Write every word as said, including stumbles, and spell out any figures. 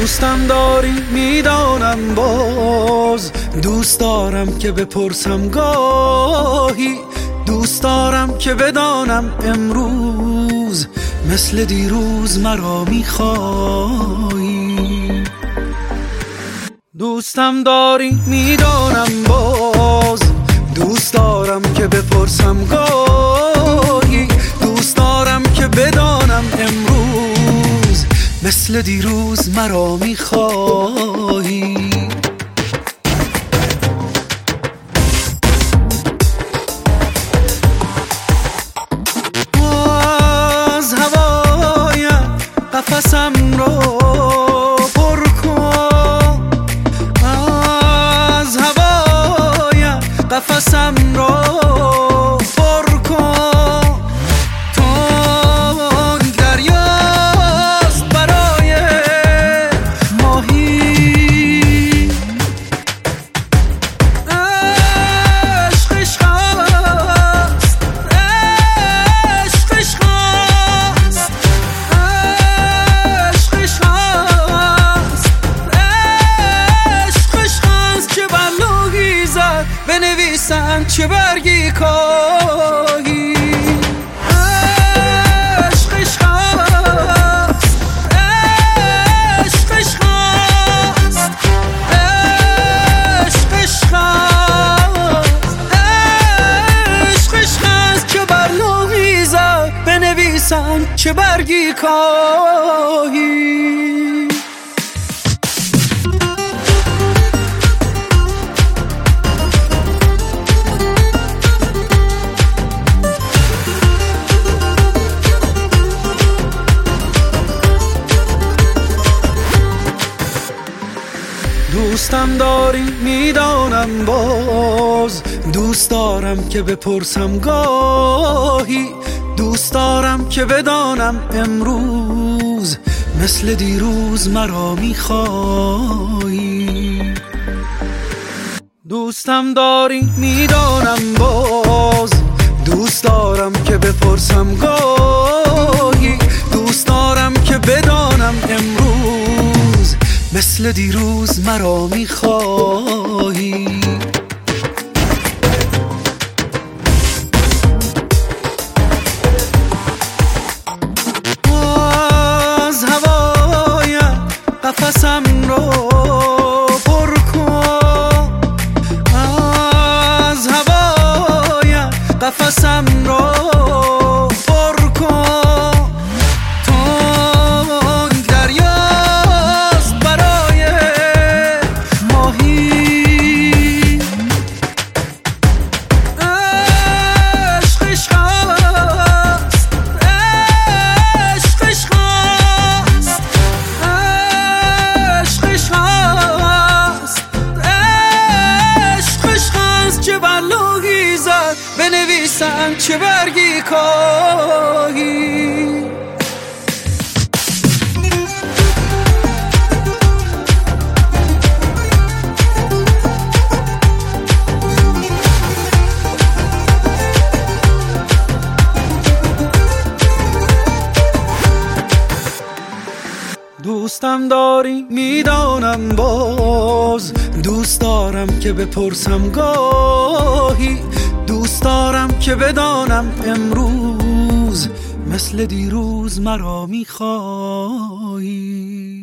دوستم داری میدانم، باز دوست دارم که بپرسم گاهی، دوست دارم که بدانم امروز مثل دیروز مرا میخوایی. دوستم داری میدانم، باز دوست دارم که بپرسم گاهی، دوست دارم که بدانم امروز مثل دیروز مرا میخوایی. از هوایم قفسم رو پر کن، از هوایم قفسم رو پر کن، تنگ دریاست برای ماهی، عشق عشق است، عشق عشق است، عشق عشق است، عشق عشق است. چه بر لوحی زد بنویسن چه برگی کاهی، عشق عشق است، عشق عشق است، عشق عشق است، عشق عشق است. چه بر لوحی زد بنویسن چه برگی کاهی. دوستم داری میدانم، باز دوست دارم که بپرسم گاهی، دوست دارم که بدانم امروز مثل دیروز مرا میخوایی. دوستم داری میدانم، باز دوست دارم که بپرسم گاهی، دوست دارم که بدانم امروز مثل دیروز مرا میخوایی. از هوایم قفسم رو پر کن، از هوایم قفسم رو پر کن، تنگ دریاست برای ماهی، عشق عشق است، عشق عشق است، عشق عشق است، عشق عشق است. چه بر لوحی زد بنویسن چه برگی کاهی. دوستم داری میدانم، باز دوست دارم که بپرسم گاهی، دوست دارم که بدانم امروز مثل دیروز مرا میخوایی.